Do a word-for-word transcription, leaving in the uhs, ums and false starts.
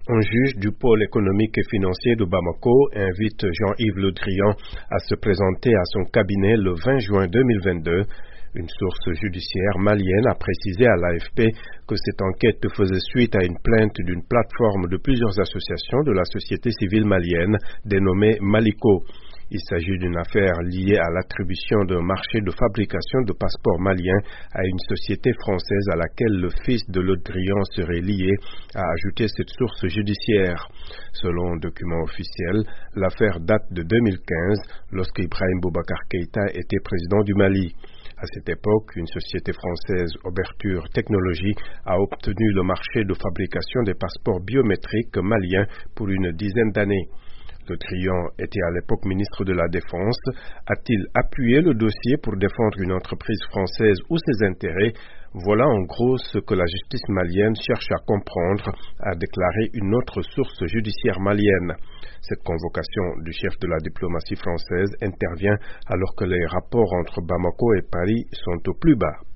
Un juge du pôle économique et financier de Bamako invite Jean-Yves Le Drian à se présenter à son cabinet le vingt juin deux mille vingt-deux. Une source judiciaire malienne a précisé à l'A F P que cette enquête faisait suite à une plainte d'une plateforme de plusieurs associations de la société civile malienne dénommée Maliko. Il s'agit d'une affaire liée à l'attribution d'un marché de fabrication de passeports maliens à une société française à laquelle le fils de Le Drian serait lié, a ajouté cette source judiciaire. Selon un document officiel, l'affaire date de deux mille quinze, lorsque Ibrahim Boubacar Keïta était président du Mali. À cette époque, une société française, Ouverture Technologies, a obtenu le marché de fabrication des passeports biométriques maliens pour une dizaine d'années. Le Drian était à l'époque ministre de la Défense. A-t-il appuyé le dossier pour défendre une entreprise française ou ses intérêts? Voilà en gros ce que la justice malienne cherche à comprendre, a déclaré une autre source judiciaire malienne. Cette convocation du chef de la diplomatie française intervient alors que les rapports entre Bamako et Paris sont au plus bas.